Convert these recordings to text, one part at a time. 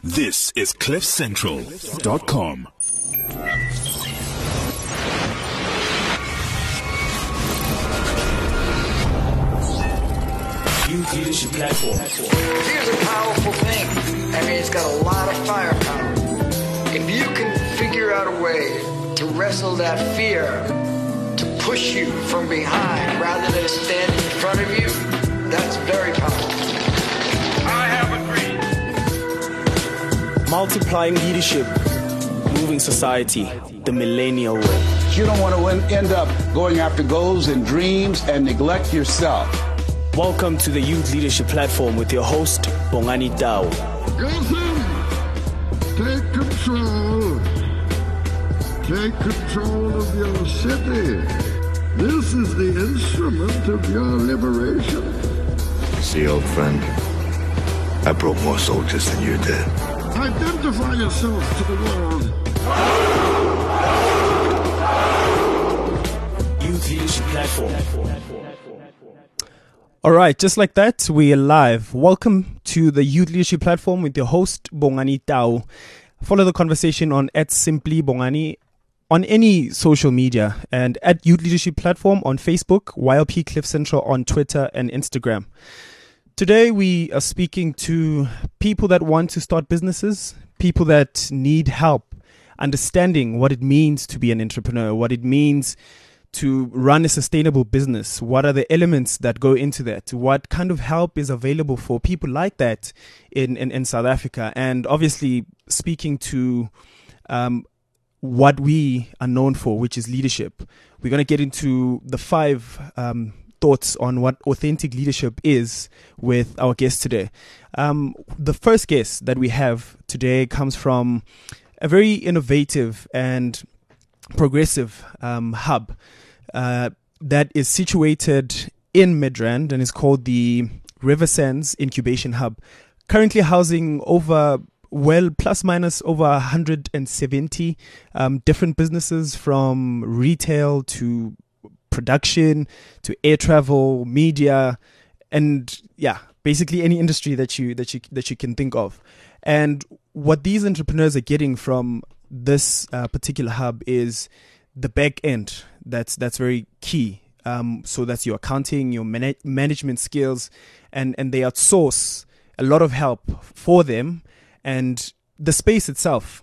This is CliffCentral.com. Youth Leadership Platform. Fear's a powerful thing. I mean, it's got a lot of firepower. If you can figure out a way to wrestle that fear, to push you from behind rather than stand in front of you, that's very powerful. I have a dream. Multiplying leadership, moving society, the millennial way. You don't want to end up going after goals and dreams and neglect yourself. Welcome to the Youth Leadership Platform with your host, Bongani Tau. Listen, take control. Take control of your city. This is the instrument of your liberation. See, old friend, I brought more soldiers than you did. Identify yourself to the world. Youth Leadership Platform. All right, just like that, we are live. Welcome to the Youth Leadership Platform with your host, Bongani Tau. Follow the conversation on @SimplyBongani on any social media and at Youth Leadership Platform on Facebook, YLP Cliff Central on Twitter and Instagram. Today, we are speaking to people that want to start businesses, people that need help understanding what it means to be an entrepreneur, what it means to run a sustainable business. What are the elements that go into that? What kind of help is available for people like that in South Africa? And obviously speaking to what we are known for, which is leadership. We're going to get into the 5 thoughts on what authentic leadership is with our guest today. The first guest that we have today comes from a very innovative and progressive hub that is situated in Midrand and is called the River Sands Incubation Hub, currently housing plus minus over 170 different businesses, from retail to production to air travel, media, and basically any industry that you can think of. And what these entrepreneurs are getting from this particular hub is the back end. That's very key. So that's your accounting, your management skills, and they outsource a lot of help for them. And the space itself,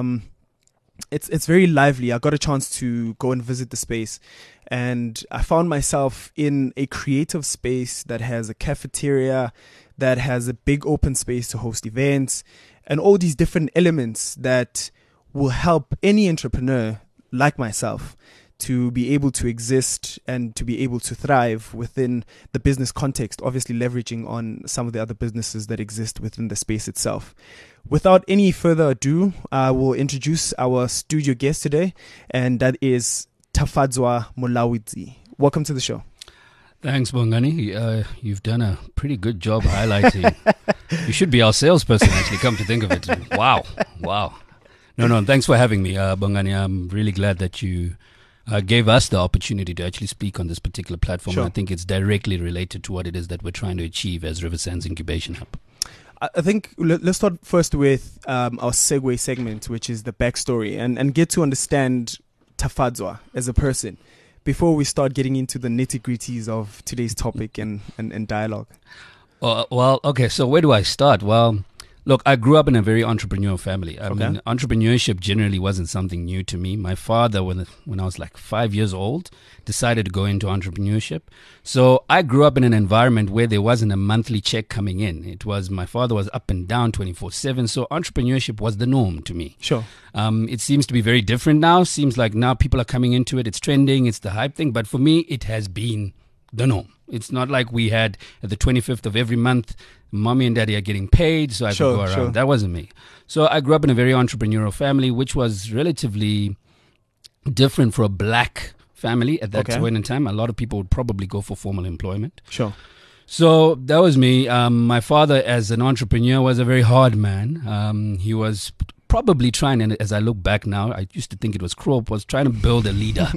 it's very lively. I got a chance to go and visit the space, and I found myself in a creative space that has a cafeteria, that has a big open space to host events, and all these different elements that will help any entrepreneur like myself to be able to exist and to be able to thrive within the business context, obviously leveraging on some of the other businesses that exist within the space itself. Without any further ado, I will introduce our studio guest today, and that is Tafadzwa Mulawidzi. Welcome to the show. Thanks, Bongani. You've done a pretty good job highlighting. You should be our salesperson, actually, come to think of it. Wow. No, thanks for having me, Bongani. I'm really glad that you gave us the opportunity to actually speak on this particular platform. Sure. I think it's directly related to what it is that we're trying to achieve as River Sands Incubation Hub. I think let's start first with our segue segment, which is the backstory, and get to understand Tafadzwa as a person before we start getting into the nitty-gritties of today's topic and dialogue. Well, okay, so where do I start? Well, look, I grew up in a very entrepreneurial family. I mean, entrepreneurship generally wasn't something new to me. My father, when I was like 5 years old, decided to go into entrepreneurship. So I grew up in an environment where there wasn't a monthly check coming in. My father was up and down 24/7. So entrepreneurship was the norm to me. Sure. It seems to be very different now. Seems like now people are coming into it. It's trending. It's the hype thing. But for me, it has been the norm. It's not like we had at the 25th of every month, mommy and daddy are getting paid, so I could go around. Sure. That wasn't me. So I grew up in a very entrepreneurial family, which was relatively different for a black family at that point in time. A lot of people would probably go for formal employment. Sure. So that was me. My father, as an entrepreneur, was a very hard man. He was probably trying, and as I look back now, I used to think it was cruel, was trying to build a leader.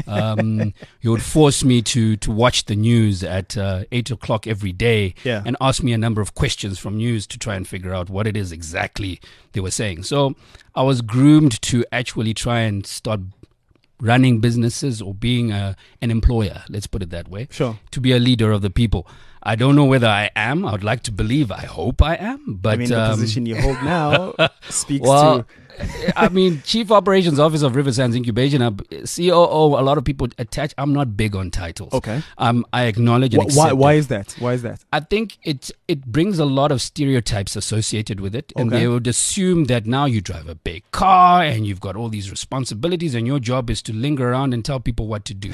He would force me to watch the news at 8 o'clock every day and ask me a number of questions from news to try and figure out what it is exactly they were saying. So I was groomed to actually try and start running businesses or being an employer, let's put it that way, to be a leader of the people. I don't know whether I am. I would like to believe. I hope I am. But I mean, the position you hold now speaks to... I mean, Chief Operations Officer of River Sands Incubation Hub, COO, a lot of people attach. I'm not big on titles. Okay. I acknowledge and accept why is that? Why is that? I think it brings a lot of stereotypes associated with it. And they would assume that now you drive a big car and you've got all these responsibilities and your job is to linger around and tell people what to do.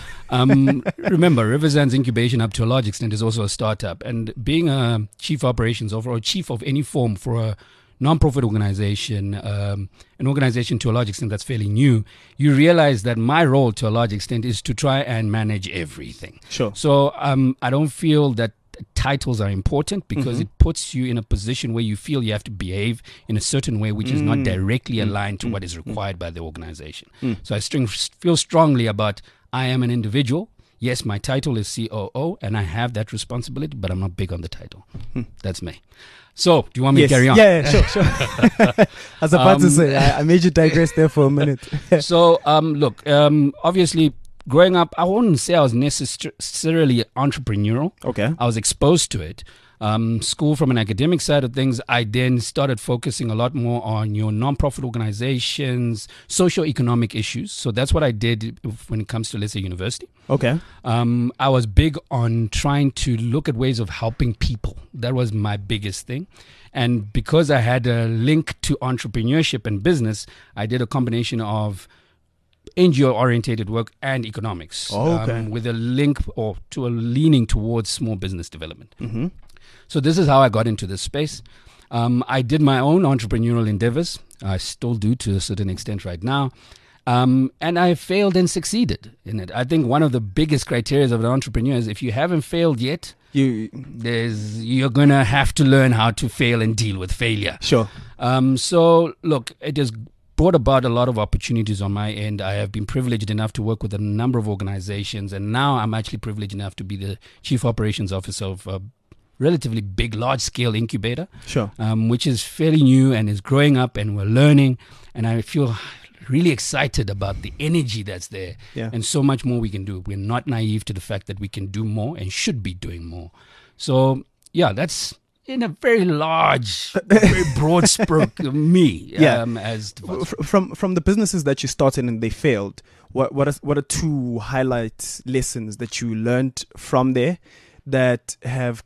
Remember, River Sands Incubation Hub to a large extent is also a startup. And being a chief operations officer or chief of any form for a non-profit organization, an organization to a large extent that's fairly new, you realize that my role to a large extent is to try and manage everything. Sure. So I don't feel that titles are important because it puts you in a position where you feel you have to behave in a certain way which is not directly aligned to what is required by the organization. So I feel strongly about I am an individual. Yes, my title is COO and I have that responsibility, but I'm not big on the title. That's me. So, do you want me to carry on? Yeah, sure. I was about to say, I made you digress there for a minute. So, look, obviously, growing up, I wouldn't say I was necessarily entrepreneurial. Okay. I was exposed to it. School from an academic side of things, I then started focusing a lot more on your non-profit organizations, socio-economic issues. So that's what I did when it comes to, let's say, university. Okay. I was big on trying to look at ways of helping people. That was my biggest thing. And because I had a link to entrepreneurship and business, I did a combination of NGO-orientated work and economics, with a link or to a leaning towards small business development. So this is how I got into this space. I did my own entrepreneurial endeavors. I still do to a certain extent right now. And I failed and succeeded in it. I think one of the biggest criteria of an entrepreneur is if you haven't failed yet, you're going to have to learn how to fail and deal with failure. Sure. So, look, it has brought about a lot of opportunities on my end. I have been privileged enough to work with a number of organizations, and now I'm actually privileged enough to be the Chief Operations Officer of a relatively big, large-scale incubator, which is fairly new and is growing up, and we're learning, and I feel really excited about the energy that's there and so much more we can do. We're not naive to the fact that we can do more and should be doing more. So, yeah, that's in a very large, very broad stroke of me. As from the businesses that you started and they failed, what are two highlight lessons that you learned from there that have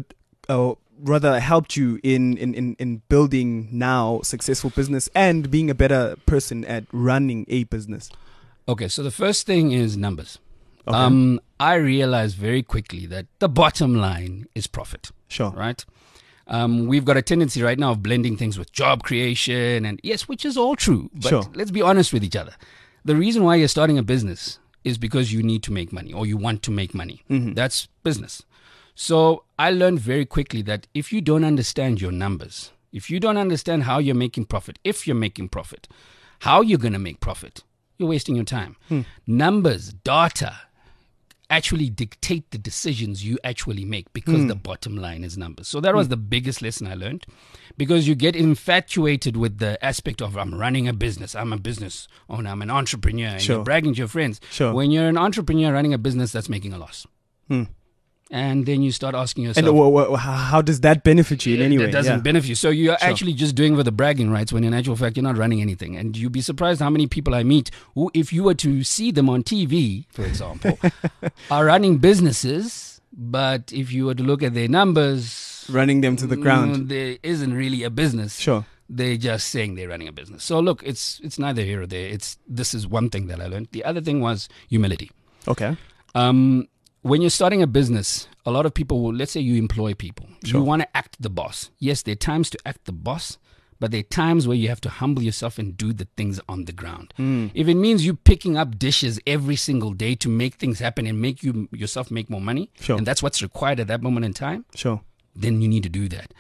helped you in building now successful business and being a better person at running a business? Okay, so the first thing is numbers. I realized very quickly that the bottom line is profit. Sure. Right? We've got a tendency right now of blending things with job creation, and yes, which is all true. But let's be honest with each other. The reason why you're starting a business is because you need to make money or you want to make money. That's business. So I learned very quickly that if you don't understand your numbers, if you don't understand how you're making profit, if you're making profit, how you're going to make profit, you're wasting your time. Numbers, data actually dictate the decisions you actually make because the bottom line is numbers. So that was the biggest lesson I learned, because you get infatuated with the aspect of I'm running a business, I'm a business owner, I'm an entrepreneur, and you're bragging to your friends. When you're an entrepreneur running a business that's making a loss. And then you start asking yourself, and how does that benefit you in any way? It doesn't benefit you. So you're actually just doing with the bragging rights when in actual fact you're not running anything. And you'd be surprised how many people I meet who, if you were to see them on TV, for example, are running businesses, but if you were to look at their numbers, running them to the ground, there isn't really a business. They're just saying they're running a business. So look, it's neither here or there. This is one thing that I learned. The other thing was humility. Okay. When you're starting a business, a lot of people will, let's say you employ people. You want to act the boss. Yes, there are times to act the boss, but there are times where you have to humble yourself and do the things on the ground. If it means you picking up dishes every single day to make things happen and make yourself make more money, and that's what's required at that moment in time, then you need to do that.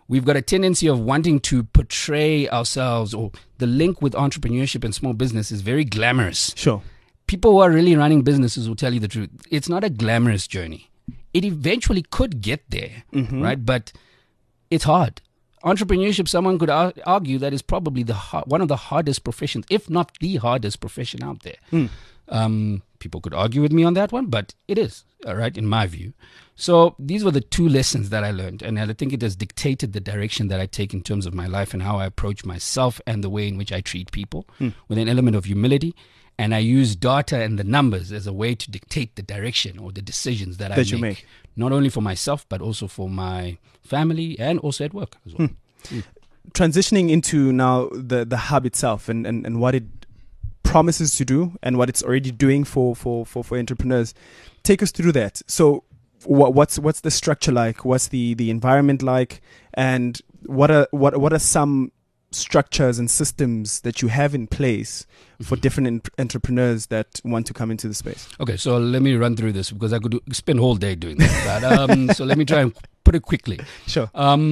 we've got a tendency of wanting to portray ourselves, or the link with entrepreneurship and small business is very glamorous. Sure. People who are really running businesses will tell you the truth. It's not a glamorous journey. It eventually could get there, right? But it's hard. Entrepreneurship, someone could argue that is probably one of the hardest professions, if not the hardest profession out there. People could argue with me on that one, but it is, all right, in my view. So these were the two lessons that I learned, and I think it has dictated the direction that I take in terms of my life and how I approach myself and the way in which I treat people, with an element of humility. And I use data and the numbers as a way to dictate the direction or the decisions that I make, not only for myself, but also for my family and also at work as well. Transitioning into now the hub itself and what it promises to do and what it's already doing for entrepreneurs. Take us through that. So what's the structure like? What's the environment like? And what are some structures and systems that you have in place for different entrepreneurs that want to come into the space? Okay, so let me run through this because I could spend a whole day doing that. But, so let me try and put it quickly. Sure.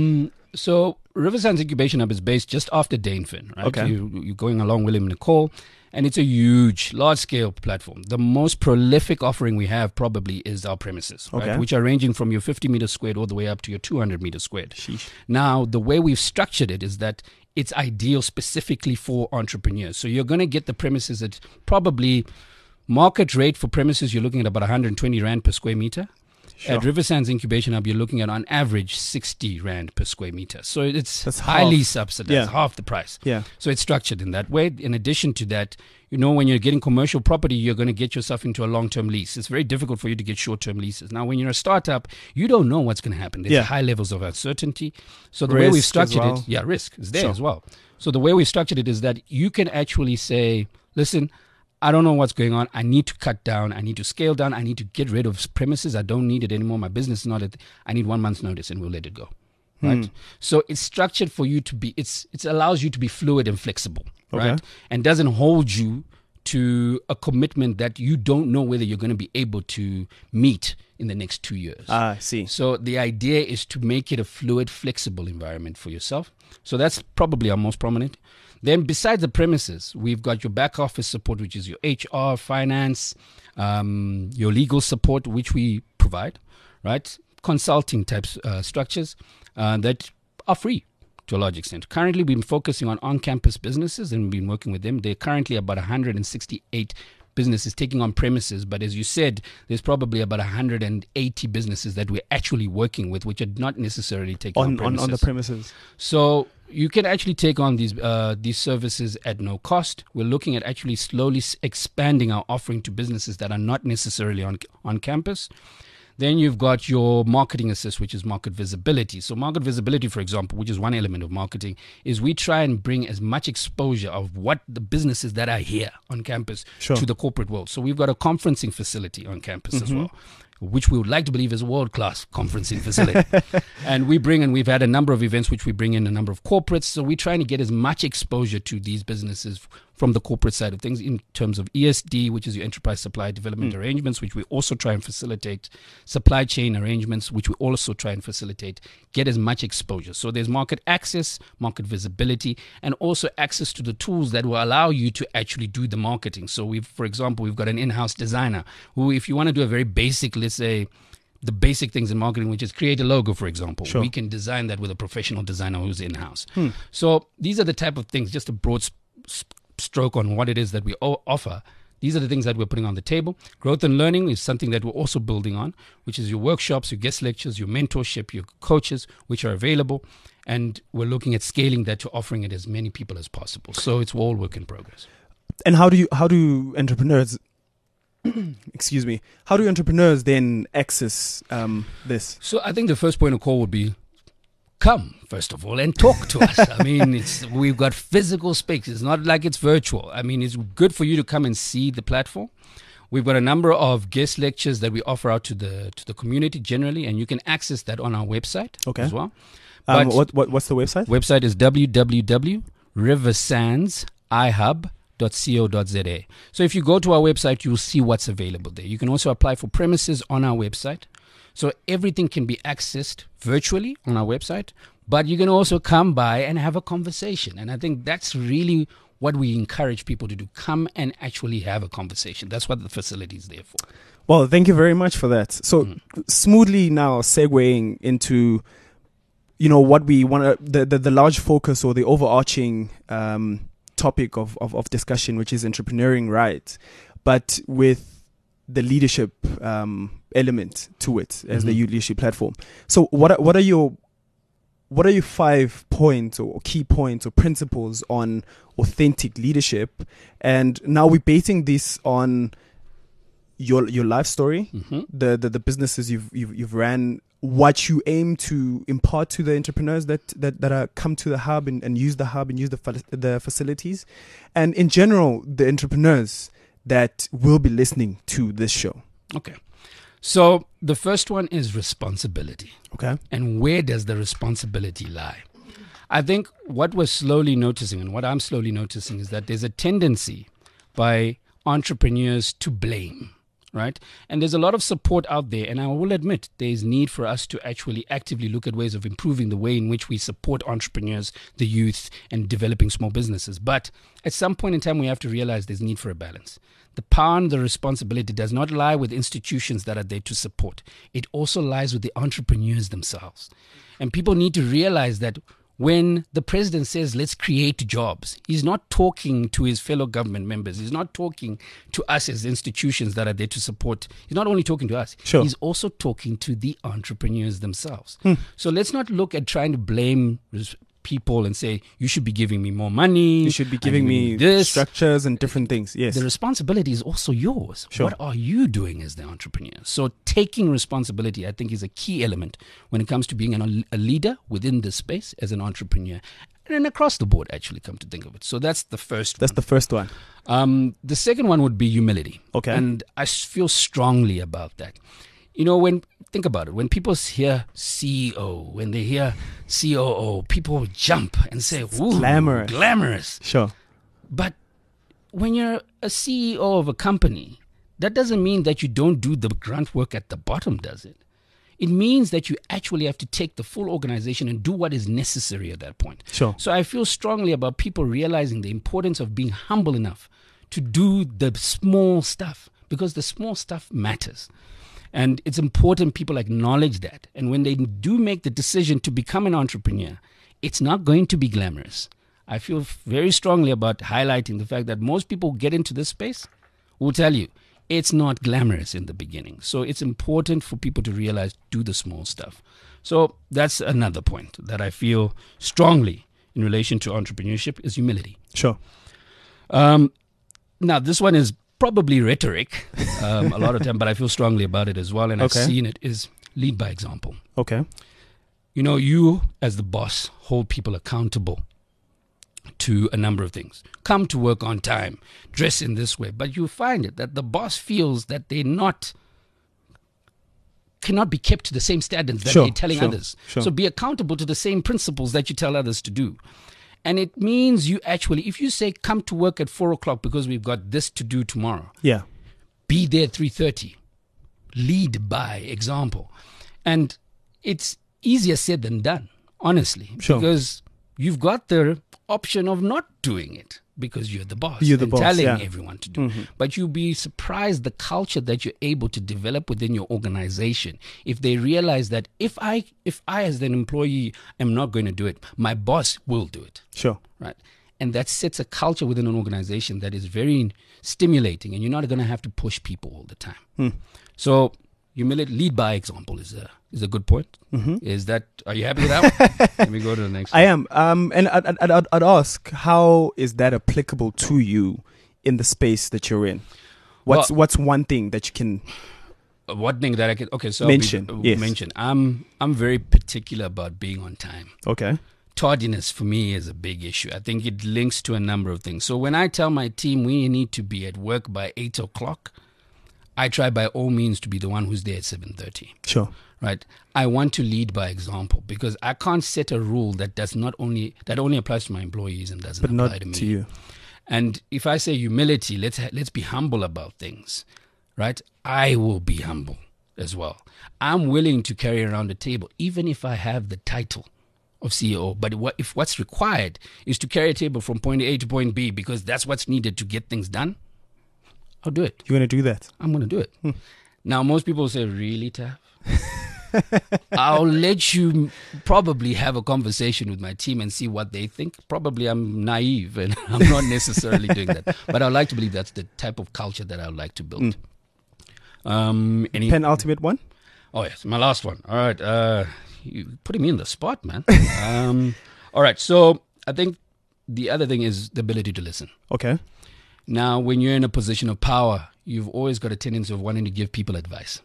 So Riversands Incubation Hub is based just after Danefin, right? Okay. You're going along William Nicole, and it's a huge, large-scale platform. The most prolific offering we have probably is our premises, right? Which are ranging from your 50 meters squared all the way up to your 200 meters squared. Sheesh. Now, the way we've structured it is that it's ideal specifically for entrepreneurs. So you're going to get the premises at probably market rate for premises, you're looking at about 120 Rand per square meter. Sure. At Riversands Incubation Hub, you're looking at on average 60 Rand per square meter. So that's highly subsidized, half the price. Yeah. So it's structured in that way. In addition to that, when you're getting commercial property, you're going to get yourself into a long-term lease. It's very difficult for you to get short-term leases. Now, when you're a startup, you don't know what's going to happen. There's high levels of uncertainty. So the way we've structured it, risk is there as well. So the way we've structured it is that you can actually say, listen, I don't know what's going on. I need to cut down. I need to scale down. I need to get rid of premises. I don't need it anymore. My business is not it. I need 1 month's notice and we'll let it go. Right. So it's structured for you to be, it allows you to be fluid and flexible, right? And doesn't hold you to a commitment that you don't know whether you're going to be able to meet in the next 2 years. I see. So the idea is to make it a fluid, flexible environment for yourself. So that's probably our most prominent. Then besides the premises, we've got your back office support, which is your HR, finance, your legal support, which we provide, right? Consulting types structures that are free to a large extent. Currently, we've been focusing on on-campus businesses and we've been working with them. They're currently about 168 businesses taking on premises, but as you said, there's probably about 180 businesses that we're actually working with, which are not necessarily taking on premises. On the premises. So you can actually take on these services at no cost. We're looking at actually slowly expanding our offering to businesses that are not necessarily on campus. Then you've got your marketing assist, which is market visibility. So market visibility, for example, which is one element of marketing, is we try and bring as much exposure of what the businesses that are here on campus to the corporate world. So we've got a conferencing facility on campus as well, which we would like to believe is a world-class conferencing facility. And we've had a number of events which we bring in a number of corporates. So we're trying to get as much exposure to these businesses from the corporate side of things in terms of ESD, which is your enterprise supply development arrangements, which we also try and facilitate, supply chain arrangements, which we also try and facilitate, get as much exposure. So there's market access, market visibility, and also access to the tools that will allow you to actually do the marketing. So for example, we've got an in-house designer who, if you want to do a very basic, let's say, the basic things in marketing, which is create a logo, for example. We can design that with a professional designer who's in-house. So these are the type of things, just a broad stroke on what it is that we offer. These are the things that we're putting on the table. Growth and learning is something that we're also building on, which is your workshops, your guest lectures, your mentorship, your coaches, which are available. And we're looking at scaling that to offering it as many people as possible. So it's all work in progress. And how do entrepreneurs excuse me, how do entrepreneurs then access this? So I think the first point of call would be come, first of all, and talk to us. I mean, we've got physical space. It's not like it's virtual. I mean, it's good for you to come and see the platform. We've got a number of guest lectures that we offer out to the community generally, and you can access that on our website as well. What's the website? Website is www.riversandsiHub.co.za. So if you go to our website, you'll see what's available there. You can also apply for premises on our website. So everything can be accessed virtually on our website, but you can also come by and have a conversation. And I think that's really what we encourage people to do. Come and actually have a conversation. That's what the facility is there for. Well, thank you very much for that. So smoothly now segueing into, what we want to, the large focus or the overarching topic of discussion, which is entrepreneuring right, but with the leadership element to it as the Youth Leadership Platform. So what are your 5 points or key points or principles on authentic leadership? And now we're basing this on your life story, the businesses you've ran, what you aim to impart to the entrepreneurs that are come to the hub and use the hub and use the facilities, and in general the entrepreneurs that will be listening to this show. Okay. So the first one is responsibility. Okay. And where does the responsibility lie? I think what we're slowly noticing, and what I'm slowly noticing, is that there's a tendency by entrepreneurs to blame, right? And there's a lot of support out there, and I will admit there's need for us to actually actively look at ways of improving the way in which we support entrepreneurs, the youth, and developing small businesses. But at some point in time, we have to realize there's need for a balance. The power and the responsibility does not lie with institutions that are there to support. It also lies with the entrepreneurs themselves. And people need to realize that when the president says, let's create jobs, he's not talking to his fellow government members. He's not talking to us as institutions that are there to support. He's not only talking to us. Sure. He's also talking to the entrepreneurs themselves. So let's not look at trying to blame people and say, you should be giving me more money. You should be giving me this. Structures and different things. Yes. The responsibility is also yours. Sure. What are you doing as the entrepreneur? So taking responsibility, I think, is a key element when it comes to being a leader within this space as an entrepreneur. And across the board, actually, come to think of it. So that's the first one. That's the first one. The second one would be humility. Okay. And I feel strongly about that. Think about it. When people hear CEO, when they hear COO, people jump and say, ooh, glamorous. Sure. But when you're a CEO of a company, that doesn't mean that you don't do the grunt work at the bottom, does it? It means that you actually have to take the full organization and do what is necessary at that point. Sure. So I feel strongly about people realizing the importance of being humble enough to do the small stuff, because the small stuff matters. And it's important people acknowledge that. And when they do make the decision to become an entrepreneur, it's not going to be glamorous. I feel very strongly about highlighting the fact that most people who get into this space will tell you it's not glamorous in the beginning. So it's important for people to realize, do the small stuff. So that's another point that I feel strongly in relation to entrepreneurship is humility. Sure. Now, this one is probably rhetoric a lot of time, but I feel strongly about it as well. And I've seen it is lead by example. Okay. You as the boss hold people accountable to a number of things. Come to work on time, dress in this way. But you find it that the boss feels that cannot be kept to the same standards that they're telling others. Sure. So be accountable to the same principles that you tell others to do. And it means you actually, if you say, come to work at 4:00 because we've got this to do tomorrow. Yeah. Be there at 3:30. Lead by example. And it's easier said than done, honestly. Sure. Because you've got the option of not doing it because you're the boss. You're the boss, telling yeah. everyone to do. But you'll be surprised the culture that you're able to develop within your organization if they realize that if I as an employee am not going to do it, my boss will do it. Sure. Right. And that sets a culture within an organization that is very stimulating, and you're not going to have to push people all the time. So humility, lead by example is a good point. Are you happy with that one? Let me go to the next one. I am. And I'd ask, how is that applicable to you in the space that you're in? What's one thing that you can one thing that I can mention? Yes. Mention. I'm very particular about being on time. Okay. Tardiness for me is a big issue. I think it links to a number of things. So when I tell my team we need to be at work by 8:00, I try by all means to be the one who's there at 7:30. Sure. Right. I want to lead by example because I can't set a rule that only applies to my employees and doesn't apply to me. To you. And if I say humility, let's be humble about things, right? I will be humble as well. I'm willing to carry around the table, even if I have the title of CEO. But if what's required is to carry a table from point A to point B because that's what's needed to get things done, I'll do it. You're going to do that? I'm going to do it. Now, most people say, really, Taff? I'll let you probably have a conversation with my team and see what they think. Probably I'm naive and I'm not necessarily doing that. But I'd like to believe that's the type of culture that I would like to build. Penultimate one? Oh, yes, my last one. All right. You're putting me in the spot, man. All right. So I think the other thing is the ability to listen. Okay. Now, when you're in a position of power, you've always got a tendency of wanting to give people advice.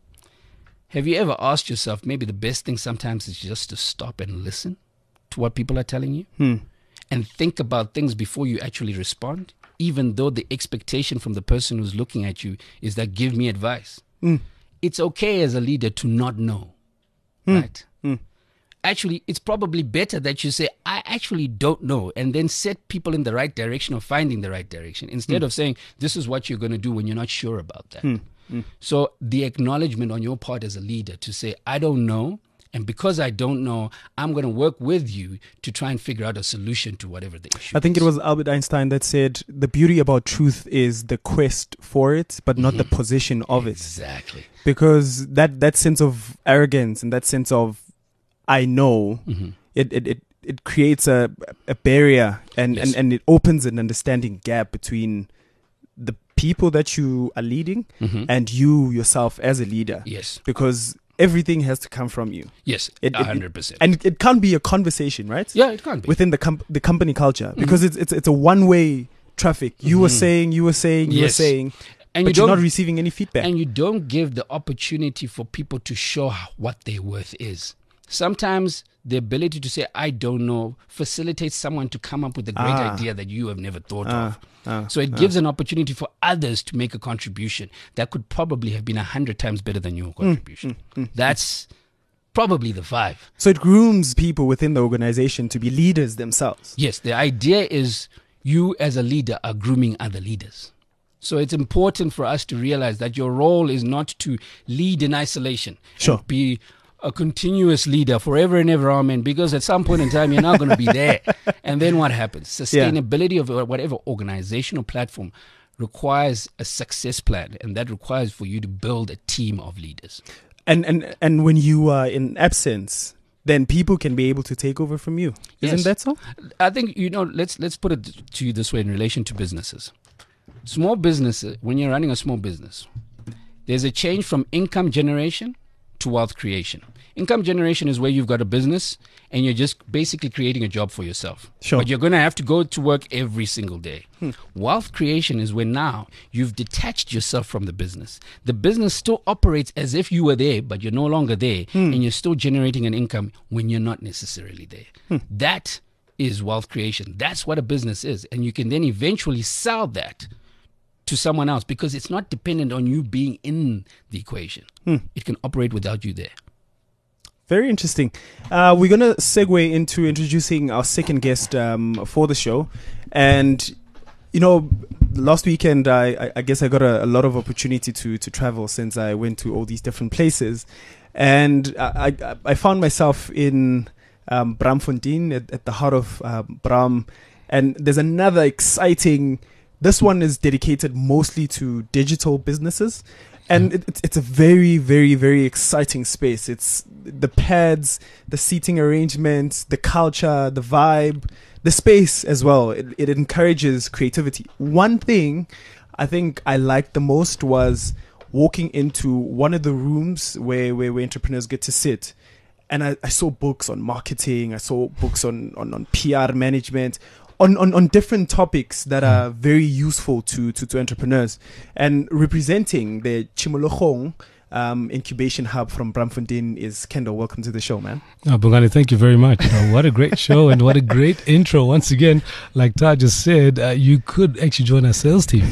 Have you ever asked yourself, maybe the best thing sometimes is just to stop and listen to what people are telling you and think about things before you actually respond, even though the expectation from the person who's looking at you is that give me advice. It's okay as a leader to not know, right? Actually, it's probably better that you say, I actually don't know, and then set people in the right direction of finding the right direction instead of saying, this is what you're going to do when you're not sure about that. So the acknowledgement on your part as a leader to say, I don't know, and because I don't know, I'm going to work with you to try and figure out a solution to whatever the issue is. I think it was Albert Einstein that said, the beauty about truth is the quest for it, but not the possession of it. Exactly. Because that sense of arrogance and that sense of, I know, it creates a barrier and it opens an understanding gap between the people that you are leading and you yourself as a leader. Yes. Because everything has to come from you. Yes, 100%. And it can't be a conversation, right? Yeah, it can't be. Within the company culture. Because it's a one-way traffic. You were saying, you were saying, you were saying. But you're not receiving any feedback. And you don't give the opportunity for people to show what their worth is. Sometimes the ability to say, I don't know, facilitates someone to come up with a great idea that you have never thought of. So it gives an opportunity for others to make a contribution that could probably have been 100 times better than your contribution. That's probably the 5. So it grooms people within the organization to be leaders themselves. Yes, the idea is you as a leader are grooming other leaders. So it's important for us to realize that your role is not to lead in isolation. Sure. And be a continuous leader forever and ever, amen, because at some point in time you're not going to be there. And then what happens? Sustainability of whatever organizational platform requires a success plan, and that requires for you to build a team of leaders. And when you are in absence, then people can be able to take over from you. Isn't that so? I think, let's put it to you this way in relation to businesses. Small businesses, when you're running a small business, there's a change from income generation to wealth creation. Income generation is where you've got a business and you're just basically creating a job for yourself. Sure. But you're going to have to go to work every single day. Wealth creation is when now you've detached yourself from the business. The business still operates as if you were there, but you're no longer there, and you're still generating an income when you're not necessarily there. That is wealth creation. That's what a business is. And you can then eventually sell that to someone else because it's not dependent on you being in the equation. It can operate without you there. Very interesting. We're going to segue into introducing our second guest for the show. And, last weekend, I guess I got a lot of opportunity to travel since I went to all these different places. And I found myself in Braamfontein at the heart of Braam. And there's another exciting... This one is dedicated mostly to digital businesses. And it's a very, very, very exciting space. It's the pads, the seating arrangements, the culture, the vibe, the space as well. It encourages creativity. One thing I think I liked the most was walking into one of the rooms where entrepreneurs get to sit. And I saw books on marketing. I saw books on PR management. On different topics that are very useful to entrepreneurs. And representing the Chimologong incubation hub from Braamfontein is Kendall. Welcome to the show, man. Bongani, thank you very much. What a great show and what a great intro. Once again, like Taj just said, you could actually join our sales team.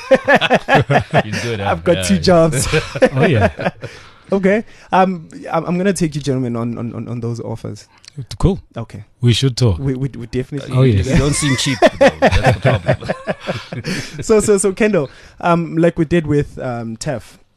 I've got 2 jobs. Oh, yeah. Okay. I'm going to take you gentlemen on those offers. Cool. Okay. We should talk. We definitely. Oh, yes. You don't seem cheap, though. That's the problem. So Kendall, like we did with Tef,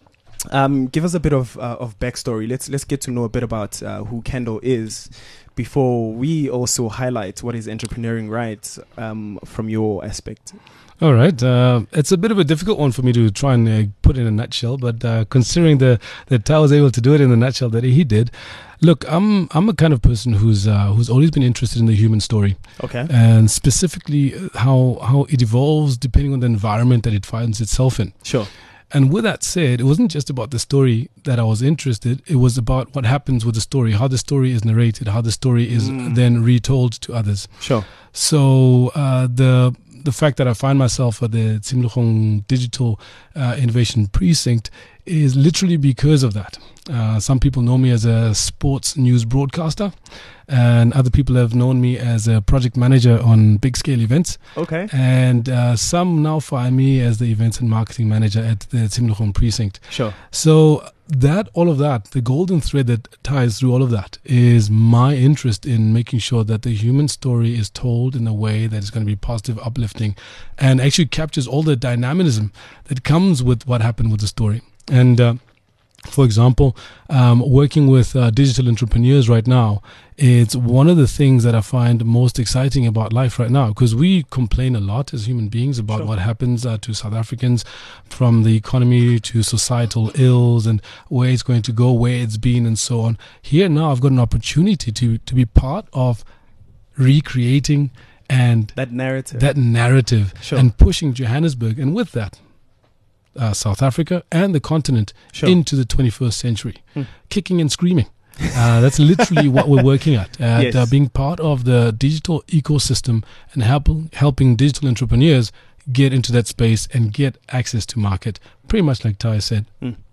Give us a bit of backstory. Let's get to know a bit about who Kendall is before we also highlight what is entrepreneuring right from your aspect. All right. It's a bit of a difficult one for me to try and put in a nutshell, but considering that Tao was able to do it in the nutshell that he did, look, I'm a kind of person who's always been interested in the human story. Okay. And specifically how it evolves depending on the environment that it finds itself in. Sure. And with that said, it wasn't just about the story that I was interested. It was about what happens with the story, how the story is narrated, how the story is then retold to others. Sure. So the fact that I find myself at the Tsimlochong Digital Innovation Precinct is literally because of that. Some people know me as a sports news broadcaster, and other people have known me as a project manager on big scale events. Okay. And some now find me as the events and marketing manager at the Tsimlochong Precinct. Sure. So all of that, the golden thread that ties through all of that is my interest in making sure that the human story is told in a way that is going to be positive, uplifting, and actually captures all the dynamism that comes with what happened with the story. And for example, working with digital entrepreneurs right now, it's one of the things that I find most exciting about life right now, because we complain a lot as human beings about what happens to South Africans, from the economy to societal ills and where it's going to go, where it's been, and so on. Here now I've got an opportunity to be part of recreating and that narrative and pushing Johannesburg, and with that South Africa and the continent into the 21st century, kicking and screaming. That's literally what we're working at, being part of the digital ecosystem and helping digital entrepreneurs get into that space and get access to market, pretty much like Ty said.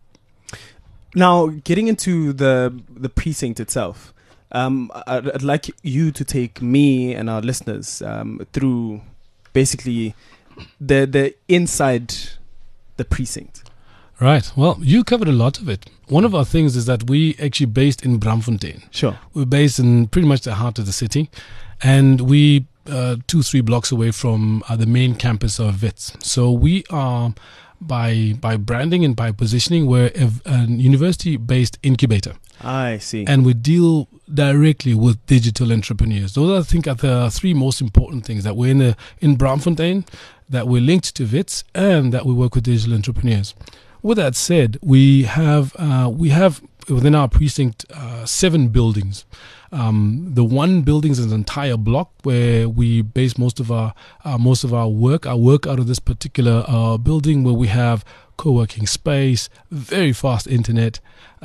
Now, getting into the precinct itself, I'd like you to take me and our listeners through basically the inside the precinct. Right. Well, you covered a lot of it. One of our things is that we actually based in Braamfontein. Sure. We're based in pretty much the heart of the city, and we 2-3 blocks away from the main campus of WITS. So we are, by branding and by positioning, we're a university-based incubator. I see. And we deal directly with digital entrepreneurs. Those, I think, are the 3 most important things, that we're in Braamfontein, that we're linked to WITS, and that we work with digital entrepreneurs. With that said, we have within our precinct 7 buildings. The one building is an entire block where we base most of our work. I work out of this particular building, where we have co-working space, very fast internet,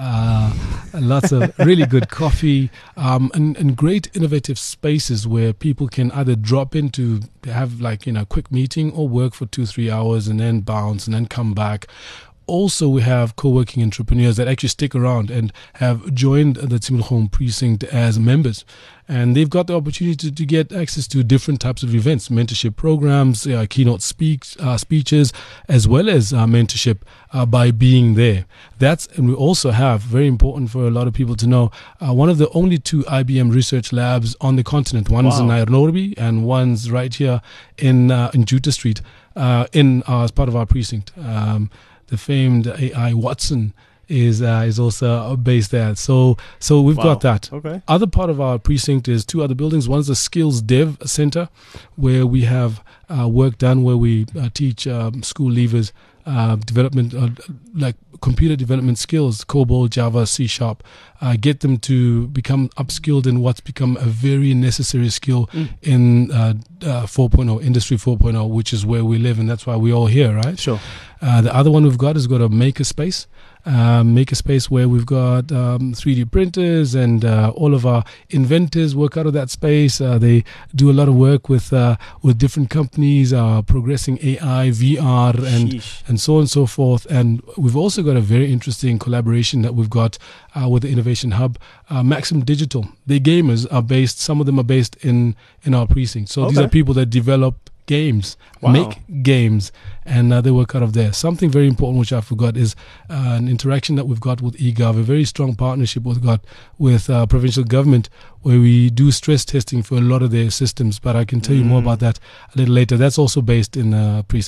lots of really good coffee, and great innovative spaces where people can either drop in to have a quick meeting, or work for 2-3 hours and then bounce and then come back. Also, we have co-working entrepreneurs that actually stick around and have joined the Tsimlochong Precinct as members. And they've got the opportunity to get access to different types of events, mentorship programs, keynote speeches, as well as mentorship by being there. And we also have, very important for a lot of people to know, one of the only 2 IBM research labs on the continent. One's in Nairobi and one's right here in Jutta Street, as part of our precinct. The famed AI Watson is also based there. So we've got that. Okay. Other part of our precinct is 2 other buildings. One's the Skills Dev Center, where we have work done, where we teach school leavers development, like computer development skills, COBOL, Java, C#, get them to become upskilled in what's become a very necessary skill in 4.0, Industry 4.0, which is where we live, and that's why we're all here, right? Sure. The other one we've got is got a makerspace. Makerspace where we've got 3D printers, and all of our inventors work out of that space. They do a lot of work with different companies, progressing AI, VR, and so on and so forth. And we've also got a very interesting collaboration that we've got with the Innovation Hub, Maxim Digital. The gamers are based, some of them are based in our precinct. So these are people that develop games, make games, and they work out of there. Something very important which I forgot is an interaction that we've got with eGov, a very strong partnership we've got with provincial government, where we do stress testing for a lot of their systems, but I can tell you more about that a little later. That's also based in precinct.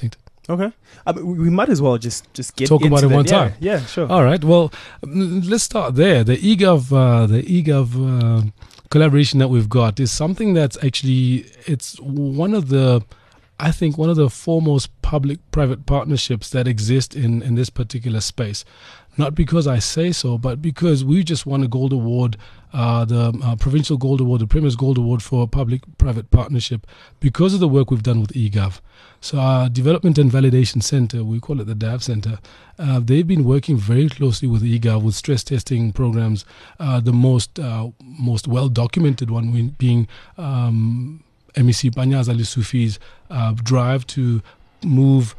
Okay. We might as well just get talk about it into one that. time. Yeah, sure. All right. Well, let's start there. The eGov collaboration that we've got is something that's actually, it's one of the foremost public-private partnerships that exist in this particular space. Not because I say so, but because we just won a gold award, the provincial gold award, the Premier's gold award for public-private partnership, because of the work we've done with eGov. So our Development and Validation Center, we call it the DAV Center, they've been working very closely with eGov with stress testing programs. The most well-documented one being MEC Panyaza Lesufi's drive to move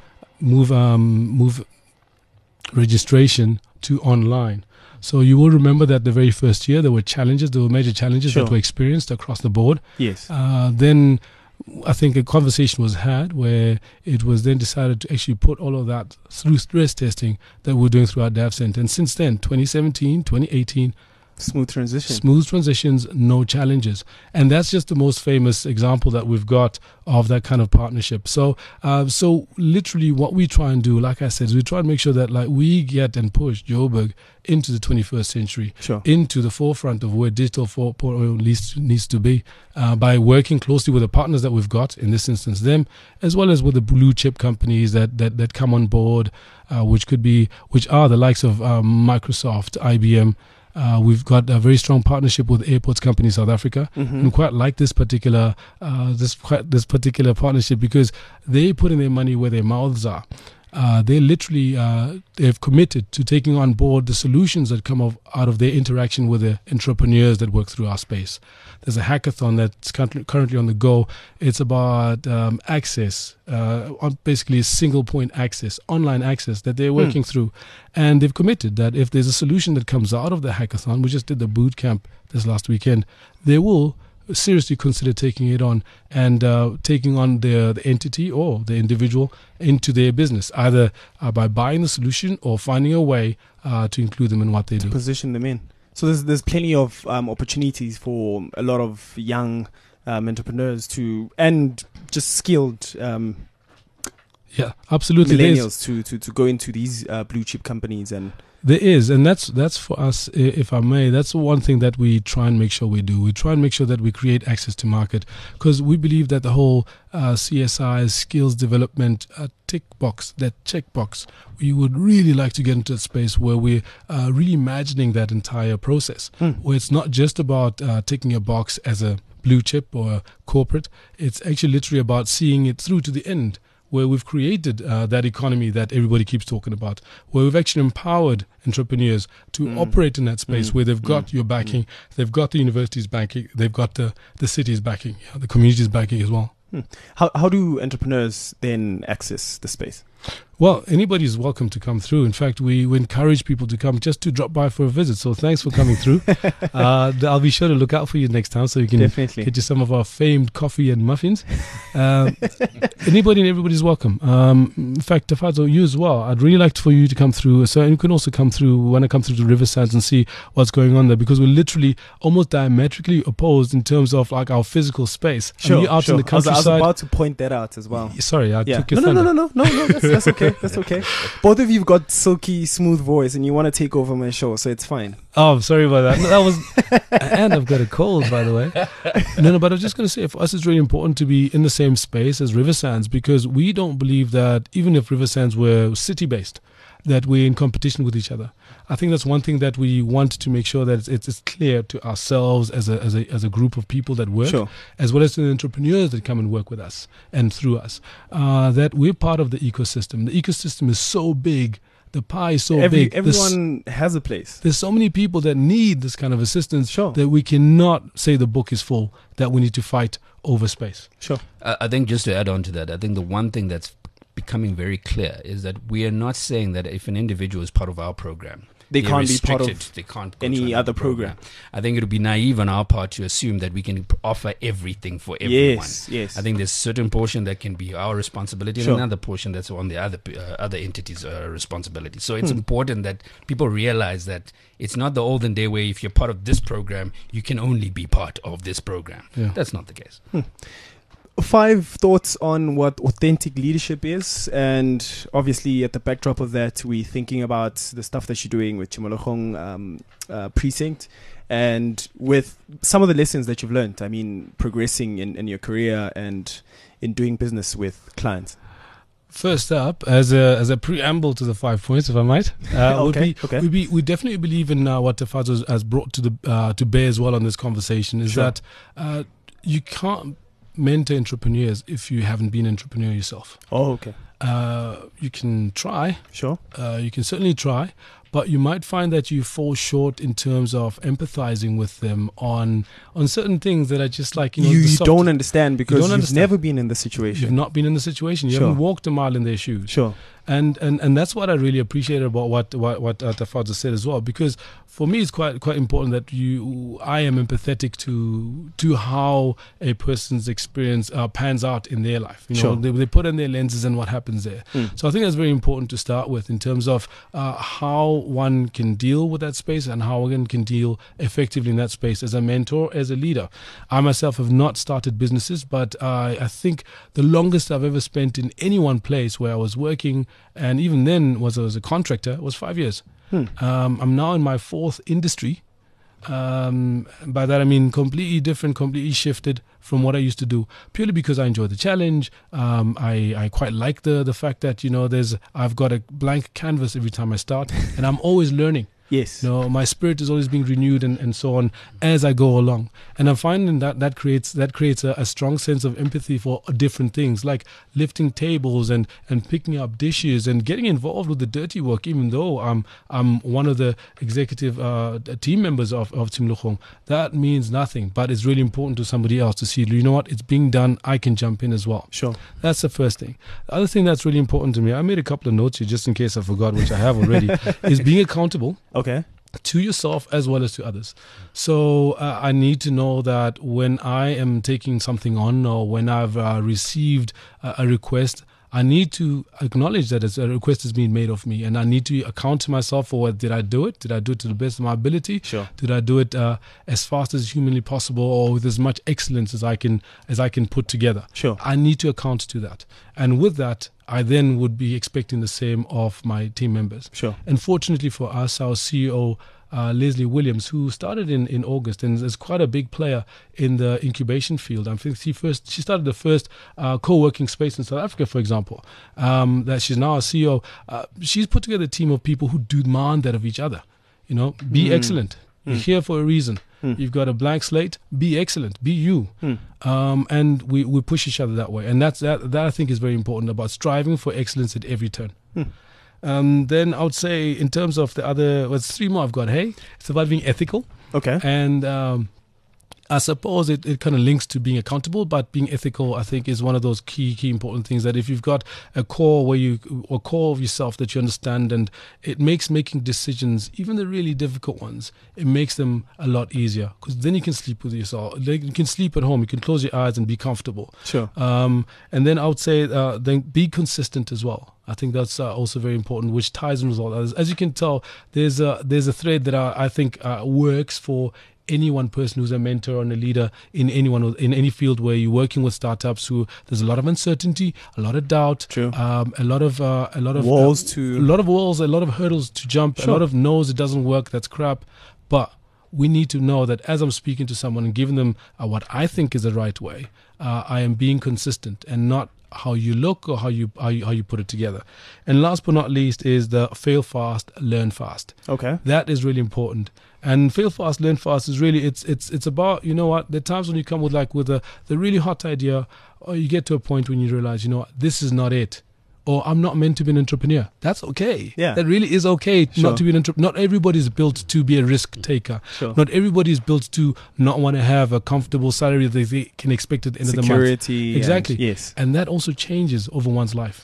registration to online. So you will remember that the very first year there were major challenges that were experienced across the board. Yes. Then I think a conversation was had where it was then decided to actually put all of that through stress testing that we're doing through our DAV Center. And since then, 2017, 2018, smooth transitions, no challenges. And that's just the most famous example that we've got of that kind of partnership. So literally what we try and do, like I said, is we try and make sure that we get and push Joburg into the 21st century, into the forefront of where digital 4.0 needs to be, by working closely with the partners that we've got, in this instance them, as well as with the blue chip companies that come on board, which are the likes of Microsoft, IBM. We've got a very strong partnership with Airports Company South Africa, and we quite like this particular partnership because they put in their money where their mouths are. They literally they've committed to taking on board the solutions that come out of their interaction with the entrepreneurs that work through our space. There's a hackathon that's currently on the go. It's about access, on basically a single point access, online access that they're working through. And they've committed that if there's a solution that comes out of the hackathon, we just did the boot camp this last weekend, they will seriously consider taking it on and taking on the entity or the individual into their business, either by buying the solution or finding a way to include them in what they do. Position them in. So there's plenty of opportunities for a lot of young entrepreneurs and just skilled yeah, absolutely. millennials to go into these blue chip companies. And there is, and that's for us, if I may, that's one thing that we try and make sure we do. We try and make sure that we create access to market, because we believe that the whole CSI, skills development checkbox, we would really like to get into a space where we're reimagining that entire process, where it's not just about ticking a box as a blue chip or a corporate. It's actually literally about seeing it through to the end, where we've created that economy that everybody keeps talking about, where we've actually empowered entrepreneurs to operate in that space, where they've got your backing, they've got the university's backing, they've got the city's backing, the community's backing as well. How do entrepreneurs then access the space? Well, anybody is welcome to come through. In fact, we encourage people to come just to drop by for a visit. So thanks for coming through. I'll be sure to look out for you next time so you can get you some of our famed coffee and muffins. Anybody and everybody's welcome. In fact, Tafazo, you as well. I'd really like for you to come through. So you can also come through to River Sands and see what's going on there, because we're literally almost diametrically opposed in terms of like our physical space. Sure, I mean, out in the countryside. I was about to point that out as well. Sorry, I took your thunder. No. That's okay. That's okay. Both of you've got silky, smooth voice, and you want to take over my show, so it's fine. Oh, sorry about that. No, that was, and I've got a cold, by the way. No, but I was just going to say, for us, it's really important to be in the same space as River Sands, because we don't believe that even if River Sands were city-based, that we're in competition with each other. I think that's one thing that we want to make sure that it's clear to ourselves as a group of people that work, as well as to the entrepreneurs that come and work with us and through us, that we're part of the ecosystem. The ecosystem is so big. The pie is so big. Everyone has a place. There's so many people that need this kind of assistance that we cannot say the book is full, that we need to fight over space. Sure. I think just to add on to that, I think the one thing that's becoming very clear is that we are not saying that if an individual is part of our program, they can't be part of they can't any other program. I think it would be naive on our part to assume that we can offer everything for everyone. Yes. I think there's a certain portion that can be our responsibility and another portion that's on the other entities' responsibility. So it's important that people realize that it's not the olden day where if you're part of this program, you can only be part of this program. Yeah. That's not the case. 5 thoughts on what authentic leadership is, and obviously at the backdrop of that, we're thinking about the stuff that you're doing with Tshimologong precinct, and with some of the lessons that you've learned. I mean, progressing in your career and in doing business with clients. First up, as a preamble to the 5 points, if I might, we definitely believe in what Tafadzwa has brought to bear as well on this conversation, is that you can't mentor entrepreneurs if you haven't been an entrepreneur yourself. Oh, okay. You can try. Sure. You can certainly try, but you might find that you fall short in terms of empathizing with them on certain things that are just like, you don't understand because you've never been in the situation. You've not been in the situation. You haven't walked a mile in their shoes. Sure. And that's what I really appreciated about what Tafadzwa said as well, because for me it's quite important that I am empathetic to how a person's experience pans out in their life. They put in their lenses and what happens there. So I think that's very important to start with in terms of how one can deal with that space and how one can deal effectively in that space as a mentor, as a leader. I myself have not started businesses, but I think the longest I've ever spent in any one place where I was working, and even then was as a contractor, was 5 years. I'm now in my 4th industry. By that I mean completely different, completely shifted from what I used to do, purely because I enjoy the challenge. I quite like the fact that I've got a blank canvas every time I start, and I'm always learning. Yes. My spirit is always being renewed and so on as I go along. And I'm finding that creates a strong sense of empathy for different things, like lifting tables and picking up dishes and getting involved with the dirty work, even though I'm one of the executive team members of Tshimologong. That means nothing, but it's really important to somebody else to see, it's being done, I can jump in as well. Sure. That's the first thing. The other thing that's really important to me, I made a couple of notes here just in case I forgot, which I have already, is being accountable. Okay. To yourself as well as to others. So I need to know that when I am taking something on, or when I've received a request, I need to acknowledge that a request is being made of me, and I need to account to myself for what did I do it? Did I do it to the best of my ability? Sure. Did I do it as fast as humanly possible, or with as much excellence as I can put together? Sure. I need to account to that, and with that, I then would be expecting the same of my team members. Sure. And fortunately for us, our CEO, Leslie Williams, who started in August and is quite a big player in the incubation field. I think she started the first co-working space in South Africa, for example, that she's now a CEO. She's put together a team of people who demand that of each other. Be excellent. You're here for a reason. You've got a blank slate. Be excellent. Be you. And we push each other that way. And that I think is very important, about striving for excellence at every turn. Then I would say, in terms of the other, it's 3 more I've got. Hey, it's about being ethical. Okay. And I suppose it kind of links to being accountable, but being ethical, I think, is one of those key important things, that if you've got a core core of yourself that you understand, and it makes making decisions, even the really difficult ones, it makes them a lot easier, because then you can sleep with yourself. You can sleep at home. You can close your eyes and be comfortable. Sure. And then I would say, then be consistent as well. I think that's also very important, which ties in with all others. As you can tell, there's a thread that I think works for any one person who's a mentor and a leader in any field where you're working with startups. There's a lot of uncertainty, a lot of doubt, True. a lot of walls, a lot of hurdles to jump, Sure. a lot of no's, it doesn't work, that's crap. But we need to know that as I'm speaking to someone and giving them what I think is the right way, I am being consistent and not how you look or how you put it together. And last but not least is the fail fast, learn fast. Okay. That is really important. And fail fast, learn fast is really, it's about, there are times when you come with the really hot idea, or you get to a point when you realize, this is not it. Or I'm not meant to be an entrepreneur. That's okay. Yeah. That really is okay. Sure. Not to be an entrepreneur. Not everybody's built to be a risk taker. Sure. Not everybody's built to not want to have a comfortable salary that they can expect at the end of the month. Security. Exactly. Yes. And that also changes over one's life.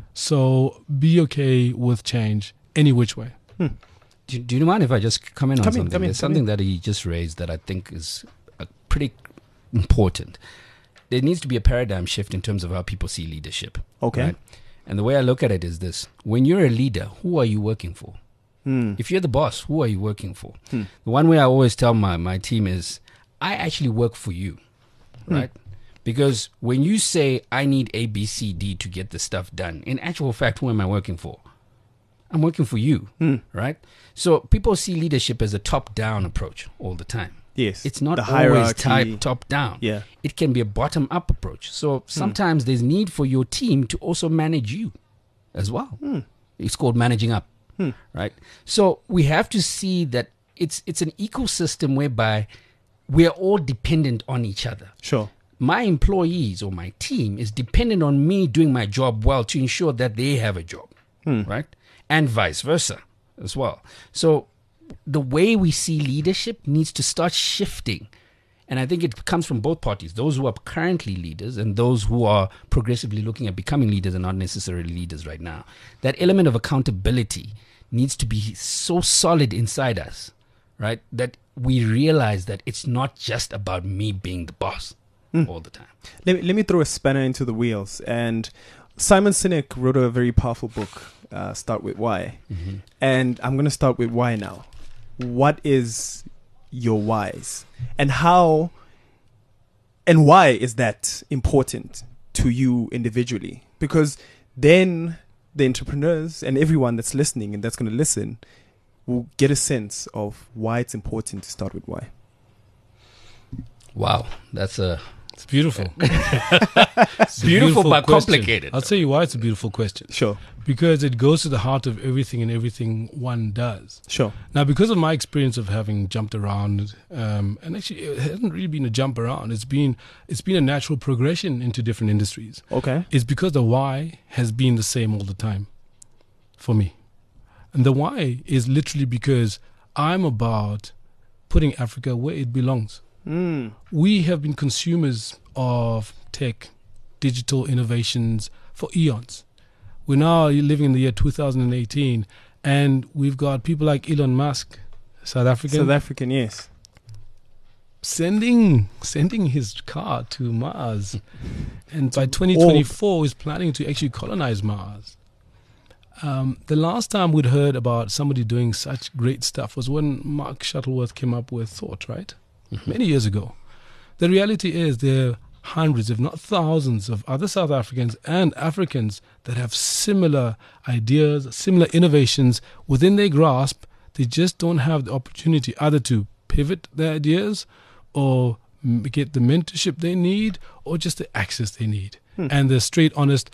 So be okay with change any which way. Do you mind if I just comment on something? There's something that that he just raised that I think is pretty important. There needs to be a paradigm shift in terms of how people see leadership. Okay. Right? And the way I look at it is this. When you're a leader, who are you working for? If you're the boss, who are you working for? The one way I always tell my team is, I actually work for you, right? Because when you say, I need A, B, C, D to get the stuff done, in actual fact, who am I working for? I'm working for you, right? So people see leadership as a top-down approach all the time. Yes. It's not the always hierarchy. top-down. Yeah. It can be a bottom-up approach. So sometimes there's need for your team to also manage you as well. It's called managing up, right? So we have to see that it's an ecosystem whereby we are all dependent on each other. Sure. My employees or my team is dependent on me doing my job well to ensure that they have a job, right? And vice versa as well. So the way we see leadership needs to start shifting. And I think it comes from both parties, those who are currently leaders and those who are progressively looking at becoming leaders and not necessarily leaders right now. That element of accountability needs to be so solid inside us, right? That we realize that it's not just about me being the boss all the time. Let me throw a spanner into the wheels. And Simon Sinek wrote a very powerful book, Start With Why. And I'm going to start with why now. What is your whys? And how and why is that important to you individually? Because then the entrepreneurs and everyone that's listening and that's going to listen will get a sense of why it's important to start with why. Wow, It's beautiful. It's beautiful but question. complicated. I'll tell you why it's a beautiful question. Sure. Because it goes to the heart of everything and everything one does. Sure. Now, because of my experience of having jumped around, and actually it hasn't really been a jump around. It's been a natural progression into different industries. Okay. It's because the why has been the same all the time for me. And the why is literally because I'm about putting Africa where it belongs. We have been consumers of tech, digital innovations for eons. We're now living in the year 2018, and we've got people like Elon Musk, South African, yes, sending his car to Mars, and by 2024 is planning to actually colonize Mars. The last time we'd heard about somebody doing such great stuff was when Mark Shuttleworth came up with Thought, right? Many years ago. The reality is there are hundreds, if not thousands, of other South Africans and Africans that have similar ideas, similar innovations within their grasp. They just don't have the opportunity either to pivot their ideas or get the mentorship they need or just the access they need. And the straight, honest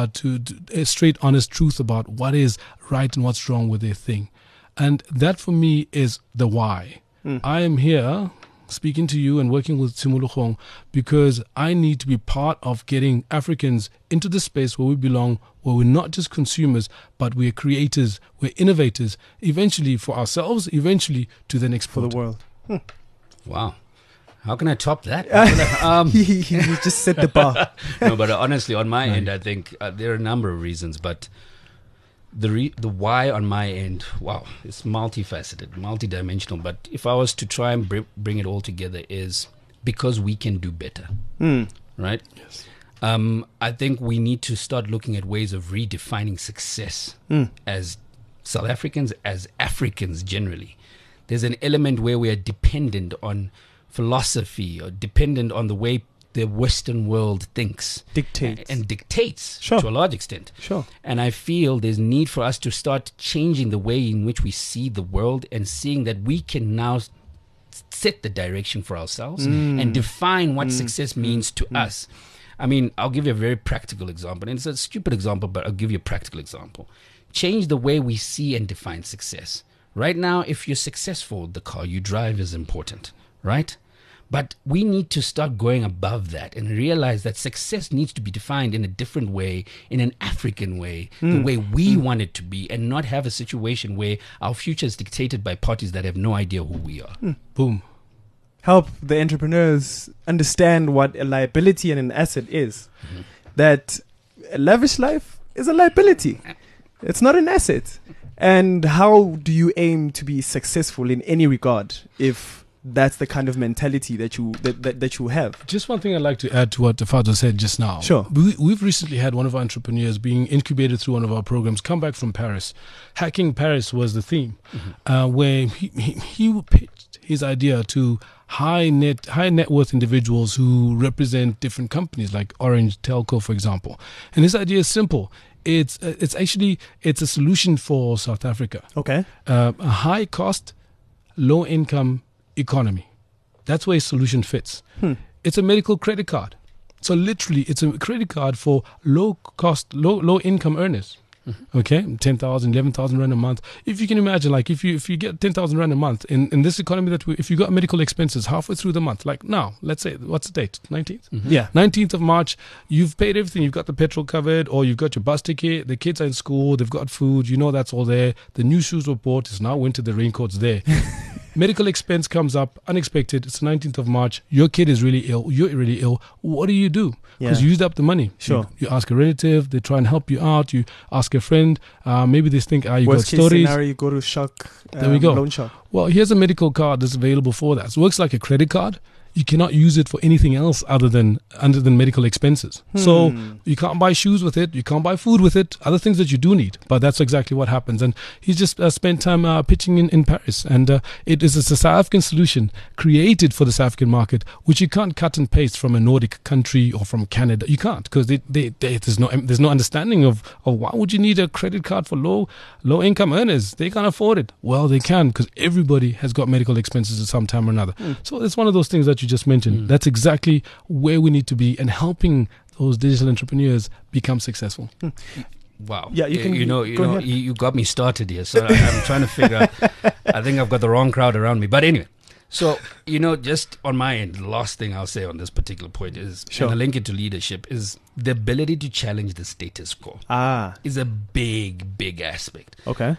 truth about what is right and what's wrong with their thing. And that for me is the why. I am here speaking to you and working with Simulukong because I need to be part of getting Africans into the space where we belong, where we're not just consumers, but we're creators, we're innovators, eventually for ourselves, eventually to then export. For the world. Wow. How can I top that? He just set the bar. No, but honestly, on my end, I think there are a number of reasons, but the why on my end, wow, it's multifaceted, multidimensional. But if I was to try and bring it all together, is because we can do better, right? Yes. I think we need to start looking at ways of redefining success as South Africans, as Africans generally. There's an element where we are dependent on philosophy or dependent on the way the Western world thinks. Dictates sure. to a large extent. Sure. And I feel there's need for us to start changing the way in which we see the world and seeing that we can now set the direction for ourselves and define what success means to us. I mean, I'll give you a very practical example. And it's a stupid example, but I'll give you a practical example. Change the way we see and define success. Right now, if you're successful, the car you drive is important, right? But we need to start going above that and realize that success needs to be defined in a different way, in an African way, the way we want it to be, and not have a situation where our future is dictated by parties that have no idea who we are. Boom. Help the entrepreneurs understand what a liability and an asset is. That a lavish life is a liability. It's not an asset. And how do you aim to be successful in any regard if that's the kind of mentality that you have. Just one thing I'd like to add to what the father said just now. Sure. We've recently had one of our entrepreneurs being incubated through one of our programs come back from Paris. Hacking Paris was the theme, where he pitched his idea to high net worth individuals who represent different companies like Orange Telco, for example. And his idea is simple. It's a solution for South Africa. Okay. A high cost, low income economy. That's where a solution fits. It's a medical credit card. So literally, it's a credit card for low cost, low income earners. Okay, 10,000, 11,000 rand a month. If you can imagine, like if you get 10,000 rand a month in this economy if you got medical expenses halfway through the month, like now, let's say, what's the date? 19th? Yeah. 19th of March, you've paid everything. You've got the petrol covered, or you've got your bus ticket. The kids are in school. They've got food. You know that's all there. The new shoes were bought. It's now winter. The raincoat's there. Medical expense comes up unexpected. It's the 19th of March. Your kid is really ill. You're really ill. What do you do? Because you used up the money. Sure. You ask a relative. They try and help you out. You ask a friend. Maybe they think, you Worst got case stories. Scenario, you go to shock. There we go. Loan shock. Well, here's a medical card that's available for that. So it works like a credit card. You cannot use it for anything else other than medical expenses. So you can't buy shoes with it. You can't buy food with it. Other things that you do need. But that's exactly what happens. And he's just spent time pitching in Paris. And it is a South African solution created for the South African market, which you can't cut and paste from a Nordic country or from Canada. You can't, because there's no understanding of why would you need a credit card for low income earners. They can't afford it. Well, they can, because everybody has got medical expenses at some time or another. So it's one of those things that you just mentioned. That's exactly where we need to be, and helping those digital entrepreneurs become successful. Wow. Yeah, you got me started here. So I'm trying to figure out. I think I've got the wrong crowd around me. But anyway, so, just on my end, the last thing I'll say on this particular point is, and I link it to leadership, is the ability to challenge the status quo. Is a big, big aspect. Okay.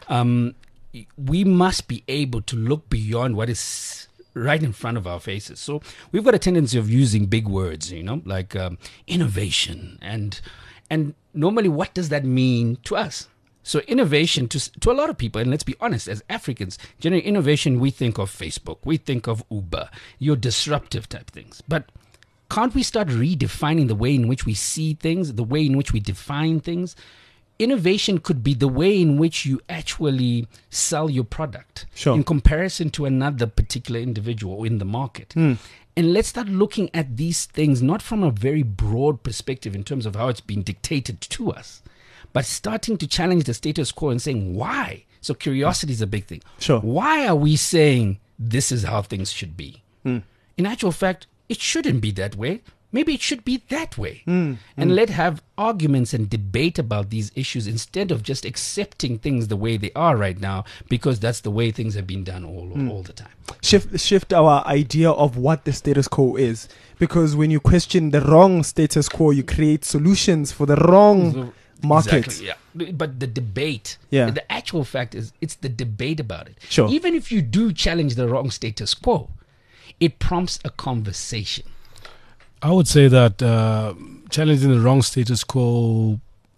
We must be able to look beyond what is right in front of our faces. So we've got a tendency of using big words, like innovation, and normally what does that mean to us? So innovation to a lot of people, and let's be honest, as Africans, generally innovation, we think of Facebook, we think of Uber, your disruptive type things. But can't we start redefining the way in which we see things, the way in which we define things? Innovation could be the way in which you actually sell your product in comparison to another particular individual in the market. And let's start looking at these things not from a very broad perspective in terms of how it's being dictated to us, but starting to challenge the status quo and saying why. So curiosity is a big thing. Why are we saying this is how things should be? In actual fact, it shouldn't be that way. Maybe it should be that way. And let's have arguments and debate about these issues instead of just accepting things the way they are right now, because that's the way things have been done all the time. Shift our idea of what the status quo is. Because when you question the wrong status quo, you create solutions for the wrong market. Exactly, yeah. But the debate, the actual fact is, it's the debate about it. Sure. Even if you do challenge the wrong status quo, it prompts a conversation. I would say that challenging the wrong status quo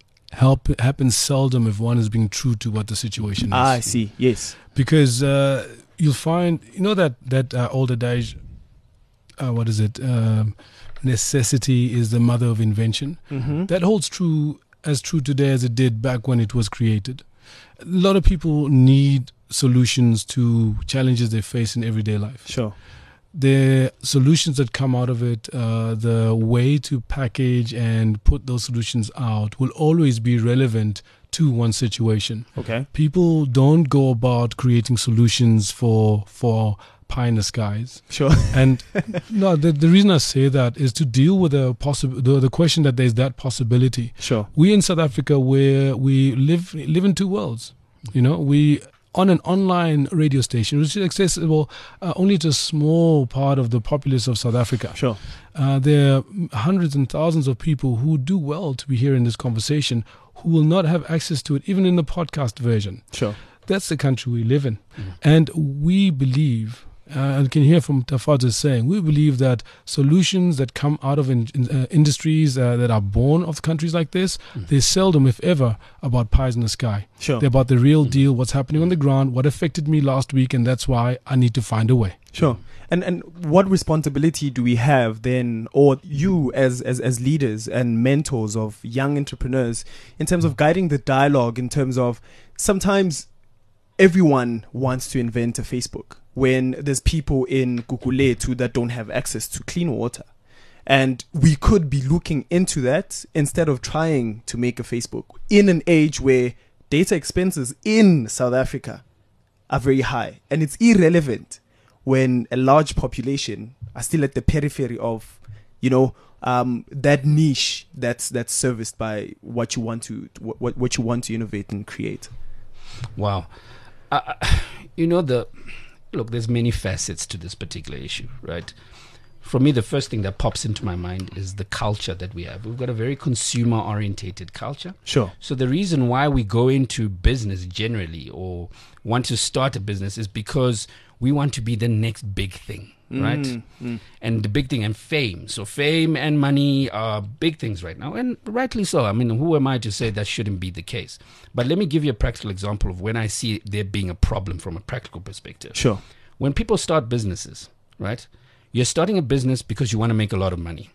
happens seldom if one is being true to what the situation is. I see. Yes. Because you'll find, that old adage, what is it? Necessity is the mother of invention. That holds true today as it did back when it was created. A lot of people need solutions to challenges they face in everyday life. Sure. The solutions that come out of it, the way to package and put those solutions out will always be relevant to one situation. Okay. People don't go about creating solutions for pie in the skies. Sure. And no, the reason I say that is to deal with the question that there's that possibility. Sure. We in South Africa, where we live in two worlds. We on an online radio station, which is accessible only to a small part of the populace of South Africa. Sure. There are hundreds and thousands of people who do well to be here in this conversation, who will not have access to it, even in the podcast version. Sure. That's the country we live in. And we believe and can hear from Tafadza saying, we believe that solutions that come out of industries that are born of countries like this, they're seldom, if ever, about pies in the sky. Sure. They're about the real deal, what's happening on the ground, what affected me last week, and that's why I need to find a way. Sure. And what responsibility do we have then, or you as leaders and mentors of young entrepreneurs, in terms of guiding the dialogue, in terms of sometimes everyone wants to invent a Facebook when there's people in Gugulethu that don't have access to clean water. And we could be looking into that instead of trying to make a Facebook in an age where data expenses in South Africa are very high. And it's irrelevant when a large population are still at the periphery of, that niche that's serviced by what you want to what you want to innovate and create. Wow. Look, there's many facets to this particular issue, right? For me, the first thing that pops into my mind is the culture that we have. We've got a very consumer-orientated culture. Sure. So the reason why we go into business generally or want to start a business is because we want to be the next big thing, right? And the big thing and fame. So fame and money are big things right now, and rightly so. I mean, who am I to say that shouldn't be the case? But let me give you a practical example of when I see there being a problem from a practical perspective. Sure. When people start businesses, right? You're starting a business because you want to make a lot of money.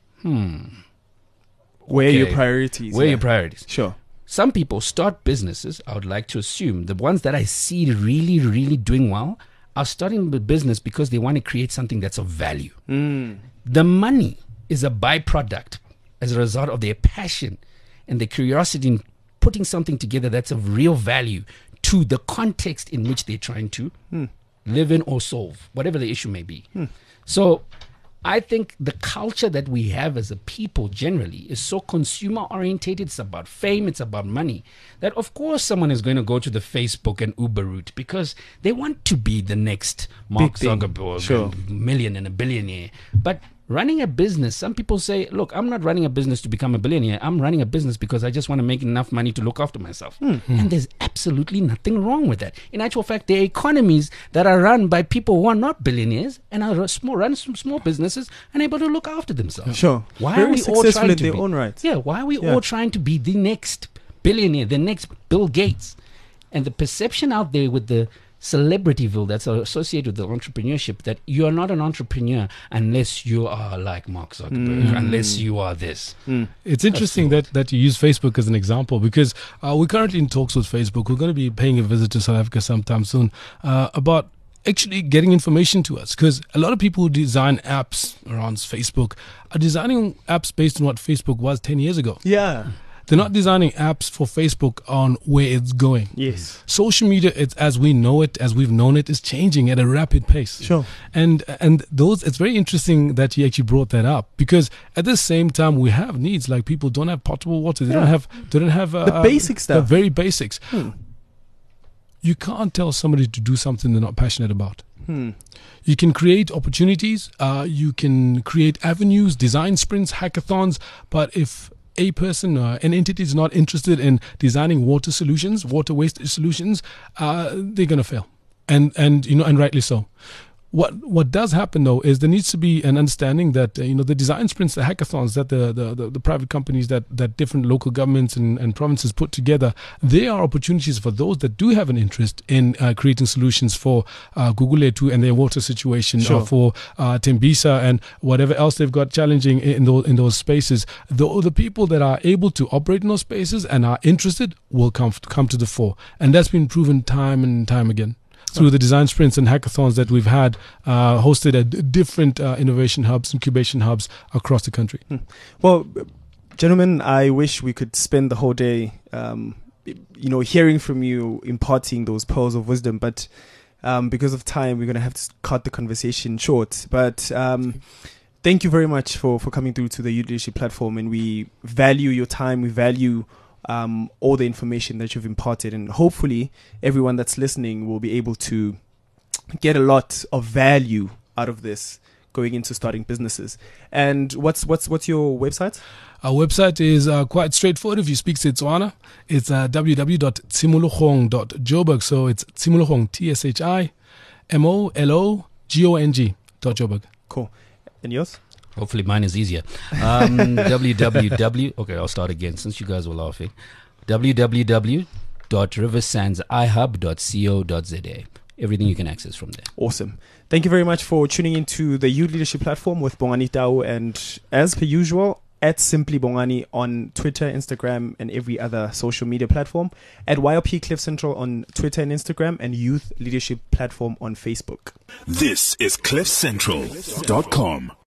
Where are your priorities? Where are your priorities? Sure. Some people start businesses, I would like to assume, the ones that I see really, really doing well are starting the business because they want to create something that's of value. The money is a byproduct as a result of their passion and their curiosity in putting something together that's of real value to the context in which they're trying to live in or solve, whatever the issue may be. So I think the culture that we have as a people generally is so consumer orientated. It's about fame, it's about money, that of course someone is going to go to the Facebook and Uber route because they want to be the next Mark Zuckerberg, sure, a million and a billionaire. But running a business, some people say, look, I'm not running a business to become a billionaire. I'm running a business because I just want to make enough money to look after myself. And there's absolutely nothing wrong with that. In actual fact, there are economies that are run by people who are not billionaires and are run some small businesses and able to look after themselves. Sure. Why Very are we all successful trying in to their be, own right. Yeah, why are we all trying to be the next billionaire, the next Bill Gates? And the perception out there with the celebrityville that's associated with the entrepreneurship, that you are not an entrepreneur unless you are like Mark Zuckerberg, unless you are this. It's interesting that you use Facebook as an example, because we're currently in talks with Facebook. We're going to be paying a visit to South Africa sometime soon about actually getting information to us, because a lot of people who design apps around Facebook are designing apps based on what Facebook was 10 years ago. Yeah. They're not designing apps for Facebook on where it's going. Yes. Social media, it's as we know it, as we've known it, is changing at a rapid pace. Sure. And those, it's very interesting that you actually brought that up, because at the same time we have needs, like people don't have potable water. They don't have the basic stuff. The very basics. You can't tell somebody to do something they're not passionate about. You can create opportunities. You can create avenues, design sprints, hackathons. But if a person, an entity is not interested in designing water solutions, water waste solutions, they're going to fail, and rightly so. What does happen though is there needs to be an understanding that the design sprints, the hackathons that the private companies that different local governments and provinces put together, they are opportunities for those that do have an interest in creating solutions for Gugulethu and their water situation, or for Tembisa and whatever else they've got challenging in those spaces. The people that are able to operate in those spaces and are interested will come to the fore, and that's been proven time and time again through the design sprints and hackathons that we've had hosted at different innovation hubs, incubation hubs across the country. Well, gentlemen, I wish we could spend the whole day, hearing from you, imparting those pearls of wisdom. But because of time, we're going to have to cut the conversation short. But thank you very much for coming through to the Youth Leadership Platform. And we value your time. We value all the information that you've imparted, and hopefully everyone that's listening will be able to get a lot of value out of this going into starting businesses. And what's your website? Our website is quite straightforward. If you speak Setswana, it's www.tshimologong.joburg. So it's Tshimologong, TSHIMOLOGONG.joburg. GONG.Joburg. Cool. And yours? Hopefully mine is easier. www. Okay, I'll start again since you guys were laughing. www.riversandshub.co.za. Everything you can access from there. Awesome. Thank you very much for tuning into the Youth Leadership Platform with Bongani Tau, and as per usual, at Simply Bongani on Twitter, Instagram, and every other social media platform, at YLP Cliff Central on Twitter and Instagram, and Youth Leadership Platform on Facebook. This is CliffCentral.com.